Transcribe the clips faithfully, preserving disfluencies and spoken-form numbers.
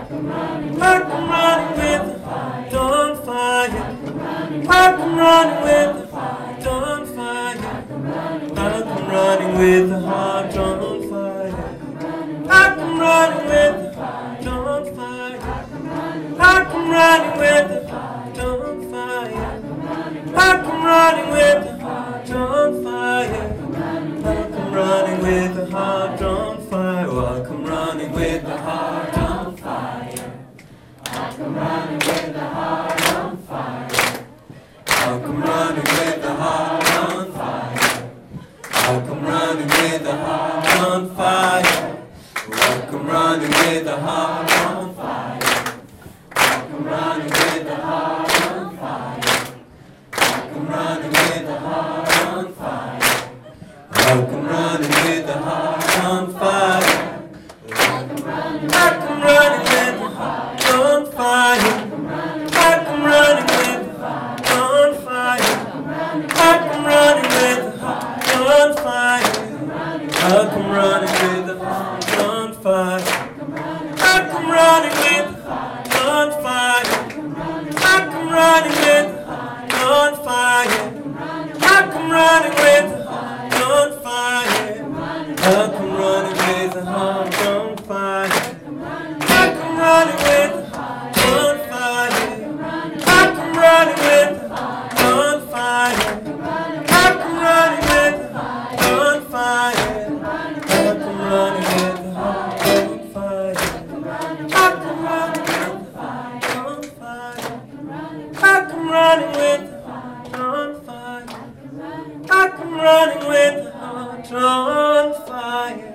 Like I'm running with the heart on fire. Like I'm running with the heart on fire. Like I'm running with the heart on fire. Like I'm running with the heart on fire. Like I'm running with the heart on fire. Like I'm running with the heart on fire. Like I'm running with the heart on fire. Like I'm running with the heart on fire. Like I'm running with the heart on fire. Like I'm running with the heart on fire. Like I'm running with the heart on fire. Like I'm running with the heart on fire. Like I'm running with the heart on fire. Like I'm running with the heart on fire. Like I'm running with the heart on fire. Like I'm running, like I'm running with the heart on fire. Like I'm running with the heart on fire. Like I'm running with the heart on fire. Like I'm running with the heart on fire. Like I'm running with the heart on fire. Like I'm running with the heart on fire. Like I'm running with the heart on fire. Like I'm running with the heart on fire. Like I'm running with the heart on fire. Like I'm running with the heart on fire. Like I'm running with the heart on fire. Like I'm running with the heart on fire. Like I'm running with the heart on fire. Like I'm running with the heart on fire. Like I'm running with the heart on fire.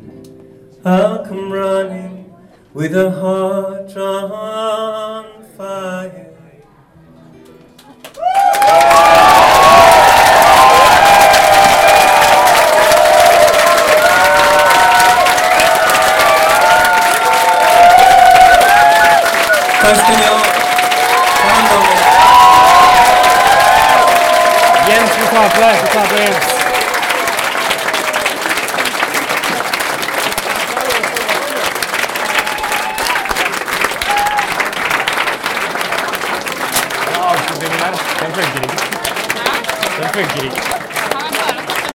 Like I'm running with a heart on fire. Konstantin Fernando. Jens, vi tar applaus, vi tar applaus. Ja, avslutningen her, den funker ikke. Den funker ikke.